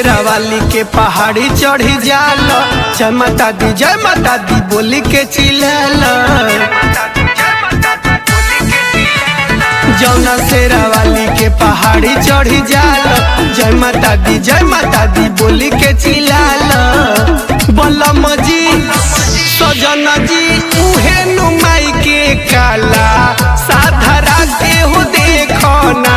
शेरा वाली के पहाड़ी चढ़ी जाल, जय माता दी बोली के चिल्लाल। जौना शेरा वाली के पहाड़ी चढ़ी जाल, जय माता दी बोली के चिल्लाल। बलम जी सजन जी उहे नुमाई के काला साधरा के हो देखो ना।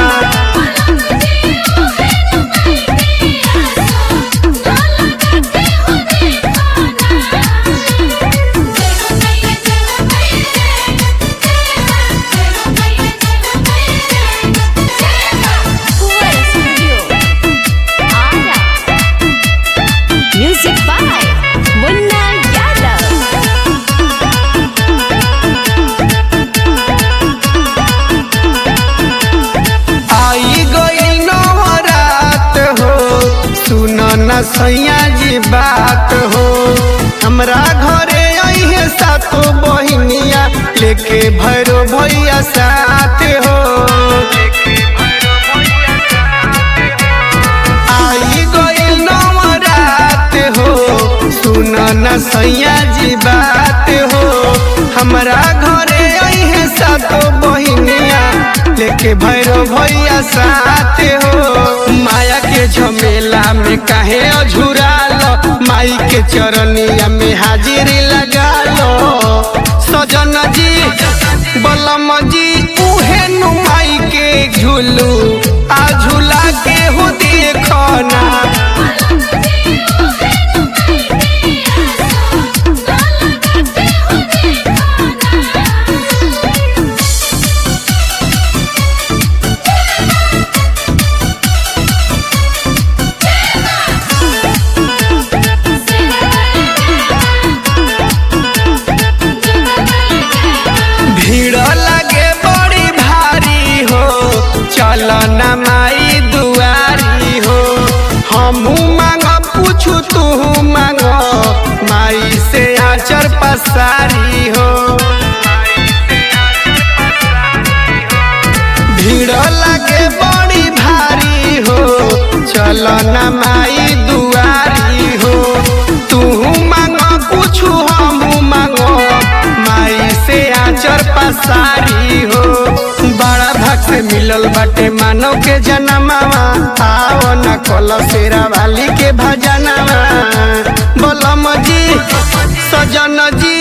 Music by Munna Yadav. आई गई नवरात हो, सुनो न सैया जी बात हो। हमरा घरे अइहे सातो बहिनिया, लेके भैरो भैया साथ हो। आई गई नवरात हो, सुनो न सैया जी बात हो। हमरा घरे अइहे सातो बहिनिया, लेके भैरो भैया साथ हो। माया के झमेला में काहे अझुराल, माई के चरनिया में हाजिरी लगा लो। सजन जी बलम जी उहे नुमाई के झूलू आ झूला के हो देखो ना। भीड़ लगे बड़ी भारी हो, चलो न माई दुआरी हो। हमू मांगो पूछू तू मांगो, माई से आचर पसारी हो। भीड़ लगे बड़ी भारी हो, चलो न माई दुआरी हो। तू मांगो पूछू हमू मांगो, माई से आचर पसारी हो। बड़ा भक्त से मिलल बाटे मानव के जनमावा, आओ न कल शेरा वाली के भजनवा। बलम जी सजन जी